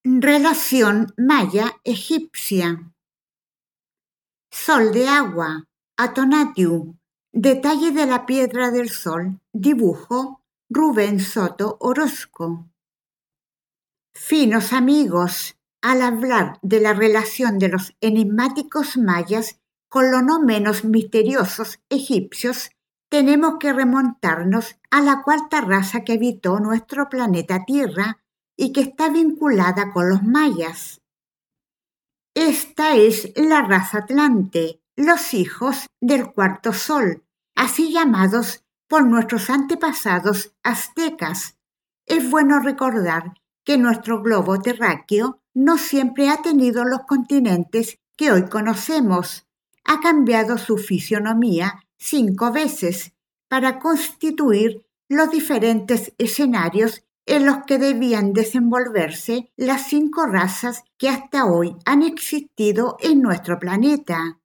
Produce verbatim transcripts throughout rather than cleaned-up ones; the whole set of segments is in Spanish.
Relación maya-egipcia. Sol de agua, Atonatiuh. Detalle de la piedra del sol. Dibujo, Rubén Soto Orozco. Finos amigos, al hablar de la relación de los enigmáticos mayas con los no menos misteriosos egipcios, tenemos que remontarnos a la cuarta raza que habitó nuestro planeta Tierra y que está vinculada con los mayas. Esta es la raza Atlante, los hijos del cuarto sol, así llamados por nuestros antepasados aztecas. Es bueno recordar que nuestro globo terráqueo no siempre ha tenido los continentes que hoy conocemos. Ha cambiado su fisionomía cinco veces para constituir los diferentes escenarios en los que debían desenvolverse las cinco razas que hasta hoy han existido en nuestro planeta.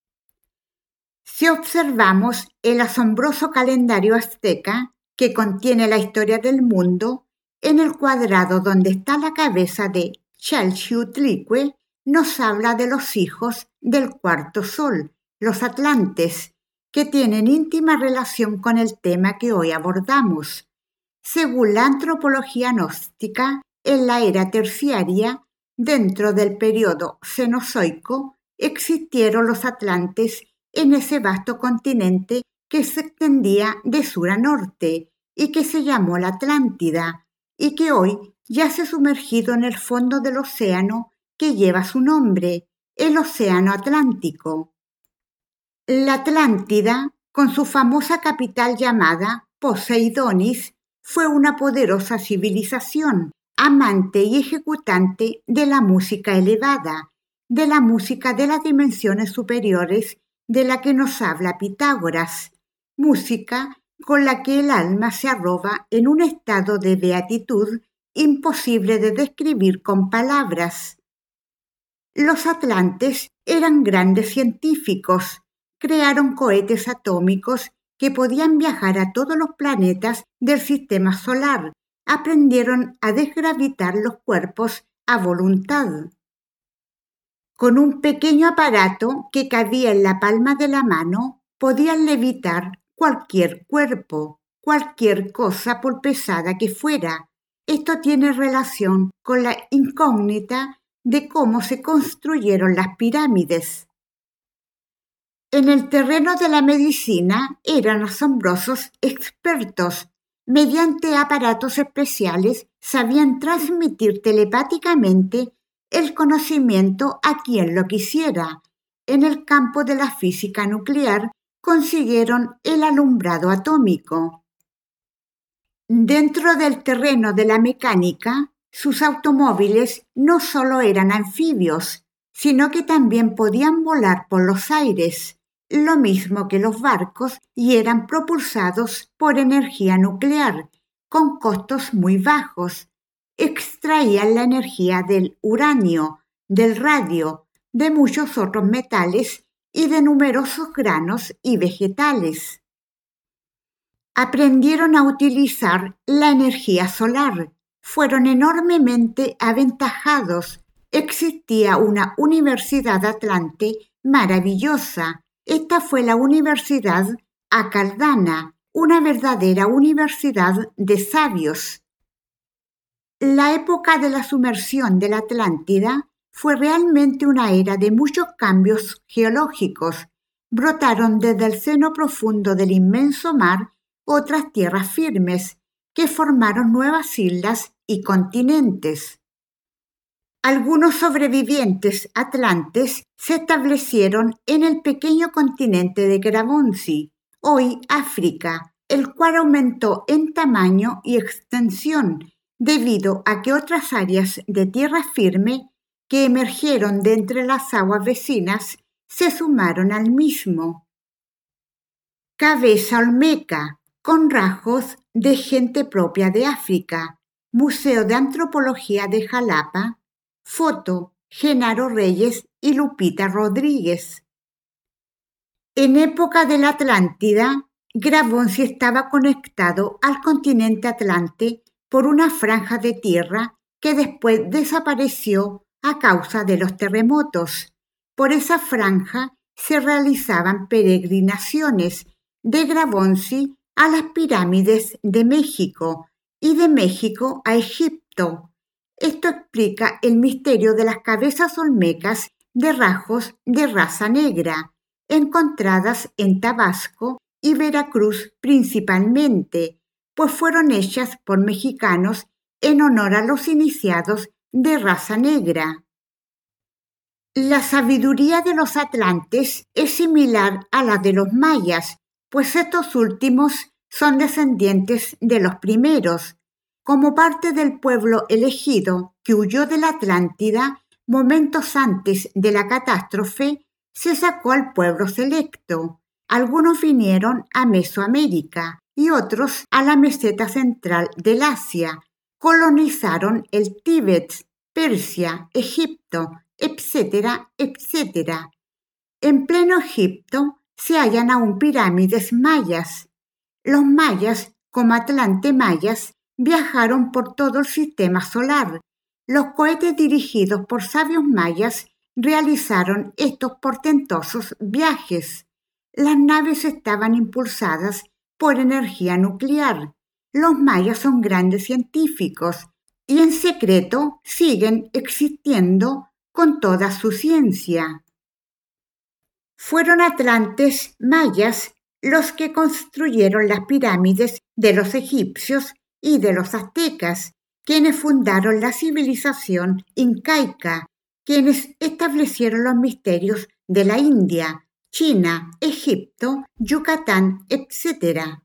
Si observamos el asombroso calendario azteca que contiene la historia del mundo, en el cuadrado donde está la cabeza de Xalchiutlicue nos habla de los hijos del cuarto sol, los atlantes, que tienen íntima relación con el tema que hoy abordamos. Según la antropología gnóstica, en la era terciaria, dentro del periodo Cenozoico, existieron los atlantes en ese vasto continente que se extendía de sur a norte y que se llamó la Atlántida, y que hoy yace sumergido en el fondo del océano que lleva su nombre, el Océano Atlántico. La Atlántida, con su famosa capital llamada Poseidonis, fue una poderosa civilización, amante y ejecutante de la música elevada, de la música de las dimensiones superiores de la que nos habla Pitágoras, música con la que el alma se arroba en un estado de beatitud imposible de describir con palabras. Los atlantes eran grandes científicos, crearon cohetes atómicos que podían viajar a todos los planetas del sistema solar, aprendieron a desgravitar los cuerpos a voluntad. Con un pequeño aparato que cabía en la palma de la mano, podían levitar cualquier cuerpo, cualquier cosa por pesada que fuera. Esto tiene relación con la incógnita de cómo se construyeron las pirámides. En el terreno de la medicina eran asombrosos expertos. Mediante aparatos especiales sabían transmitir telepáticamente el conocimiento a quien lo quisiera. En el campo de la física nuclear consiguieron el alumbrado atómico. Dentro del terreno de la mecánica, sus automóviles no solo eran anfibios, sino que también podían volar por los aires, lo mismo que los barcos, y eran propulsados por energía nuclear, con costos muy bajos. Extraían la energía del uranio, del radio, de muchos otros metales y de numerosos granos y vegetales. Aprendieron a utilizar la energía solar. Fueron enormemente aventajados. Existía una Universidad Atlante maravillosa. Esta fue la Universidad Acaldana, una verdadera universidad de sabios. La época de la sumersión de la Atlántida fue realmente una era de muchos cambios geológicos. Brotaron desde el seno profundo del inmenso mar otras tierras firmes que formaron nuevas islas y continentes. Algunos sobrevivientes atlantes se establecieron en el pequeño continente de Gravonsi, hoy África, el cual aumentó en tamaño y extensión debido a que otras áreas de tierra firme que emergieron de entre las aguas vecinas se sumaron al mismo. Cabeza olmeca, con rasgos de gente propia de África, Museo de Antropología de Jalapa, foto Genaro Reyes y Lupita Rodríguez. En época de la Atlántida, Gravonsi estaba conectado al continente Atlante por una franja de tierra que después desapareció a causa de los terremotos. Por esa franja se realizaban peregrinaciones de Grabontzi a las pirámides de México y de México a Egipto. Esto explica el misterio de las cabezas olmecas de rasgos de raza negra, encontradas en Tabasco y Veracruz principalmente, pues fueron hechas por mexicanos en honor a los iniciados de raza negra. La sabiduría de los atlantes es similar a la de los mayas, pues estos últimos son descendientes de los primeros. Como parte del pueblo elegido que huyó de la Atlántida momentos antes de la catástrofe, se sacó al pueblo selecto. Algunos vinieron a Mesoamérica y otros a la meseta central del Asia. Colonizaron el Tíbet, Persia, Egipto, etcétera, etcétera. En pleno Egipto se hallan aún pirámides mayas. Los mayas, como Atlante mayas, viajaron por todo el sistema solar. Los cohetes dirigidos por sabios mayas realizaron estos portentosos viajes. Las naves estaban impulsadas por energía nuclear. Los mayas son grandes científicos y en secreto siguen existiendo con toda su ciencia. Fueron atlantes mayas los que construyeron las pirámides de los egipcios y de los aztecas, quienes fundaron la civilización incaica, quienes establecieron los misterios de la India, China, Egipto, Yucatán, etcétera.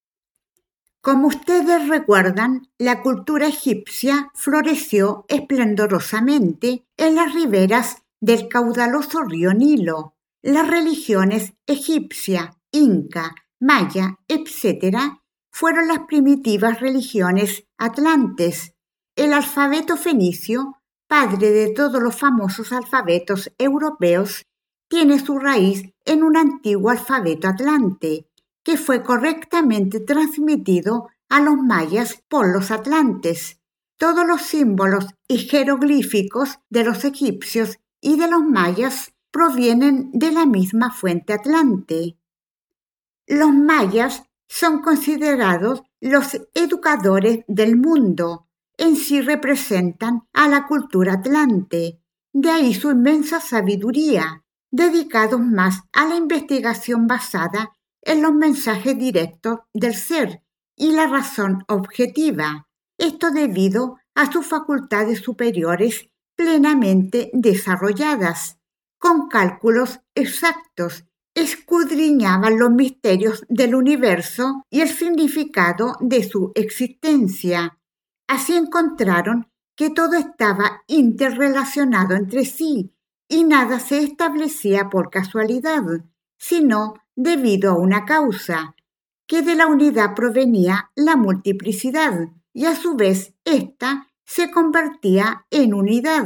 Como ustedes recuerdan, la cultura egipcia floreció esplendorosamente en las riberas del caudaloso río Nilo. Las religiones egipcia, inca, maya, etcétera, fueron las primitivas religiones atlantes. El alfabeto fenicio, padre de todos los famosos alfabetos europeos, tiene su raíz en un antiguo alfabeto atlante, que fue correctamente transmitido a los mayas por los atlantes. Todos los símbolos y jeroglíficos de los egipcios y de los mayas provienen de la misma fuente atlante. Los mayas son considerados los educadores del mundo. En sí representan a la cultura atlante. De ahí su inmensa sabiduría, dedicados más a la investigación basada en los mensajes directos del ser y la razón objetiva. Esto debido a sus facultades superiores plenamente desarrolladas. Con cálculos exactos, escudriñaban los misterios del universo y el significado de su existencia. Así encontraron que todo estaba interrelacionado entre sí y nada se establecía por casualidad, sino debido a una causa, que de la unidad provenía la multiplicidad y a su vez ésta se convertía en unidad.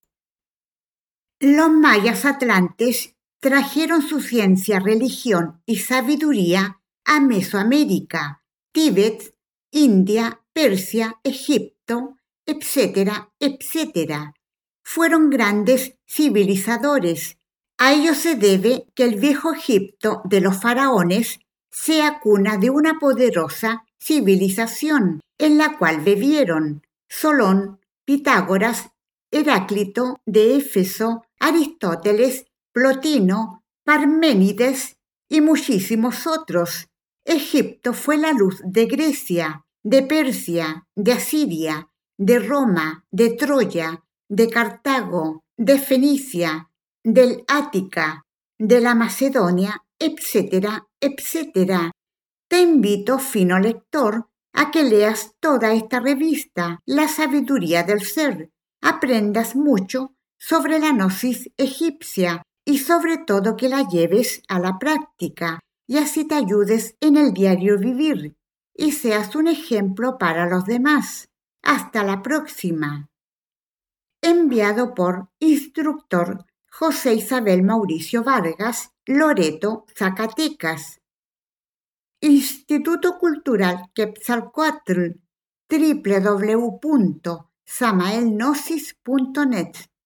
Los mayas atlantes trajeron su ciencia, religión y sabiduría a Mesoamérica, Tíbet, India, Persia, Egipto, etcétera, etcétera. Fueron grandes civilizadores. A ello se debe que el viejo Egipto de los faraones sea cuna de una poderosa civilización en la cual vivieron Solón, Pitágoras, Heráclito de Éfeso, Aristóteles, Plotino, Parménides y muchísimos otros. Egipto fue la luz de Grecia, de Persia, de Asiria, de Roma, de Troya, de Cartago, de Fenicia, del Ática, de la Macedonia, etcétera, etcétera. Te invito, fino lector, a que leas toda esta revista, La sabiduría del ser. Aprendas mucho sobre la gnosis egipcia y sobre todo que la lleves a la práctica y así te ayudes en el diario vivir y seas un ejemplo para los demás. Hasta la próxima. Enviado por Instructor José Isabel Mauricio Vargas, Loreto, Zacatecas. Instituto Cultural Quetzalcóatl, doble u doble u doble u punto samaelgnosis punto net.